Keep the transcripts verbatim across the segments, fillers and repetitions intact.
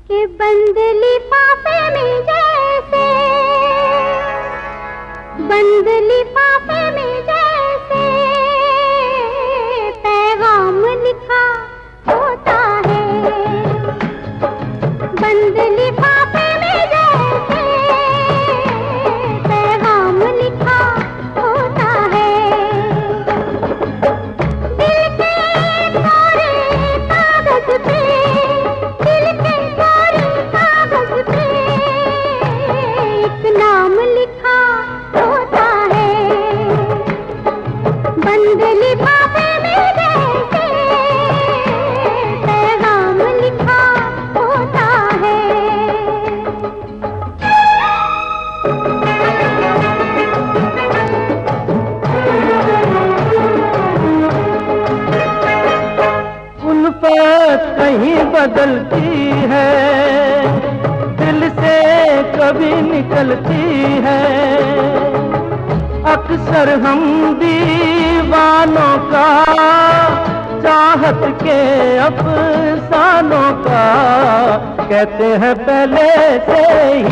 कि बंद लिफाफे में जैसे, बंद लिफाफे में जैसे पैगाम लिखा होता है। बंद लिफाफे में जैसे पैगाम लिखा होता है। दिल के कोरे कागज पे, दिल के कोरे कागज पे एक नाम लिखा होता है। बंद लिफाफे में जैसे पैगाम लिखा होता है। उल्फत कहीं बदलती है, दिल से कभी निकलती है। अक्सर हम दीवानों का, चाहत के अफसानों का कहते हैं पहले से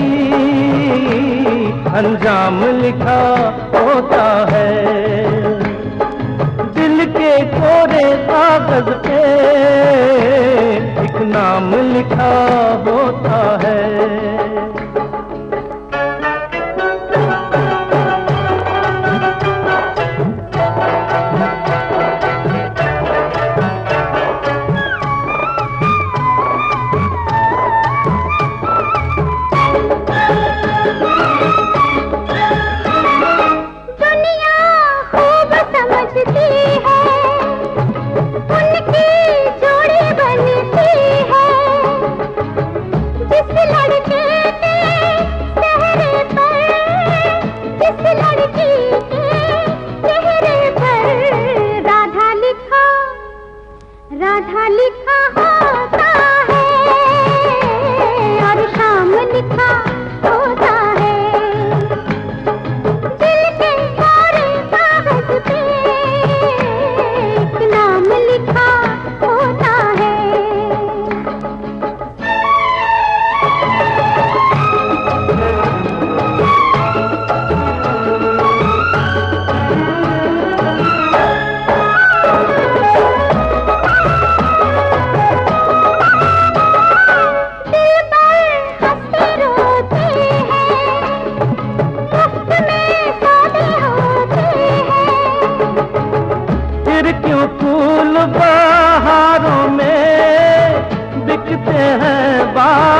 ही अंजाम लिखा होता है। दिल के कोरे कागज पे एक नाम लिखा होता है। राधा लिखा होता है और शाम लिखा होता है। दिल के कोरे कागज पे एक नाम लिखा होता है। क्यों फूल बहारों में बिकते हैं बाहर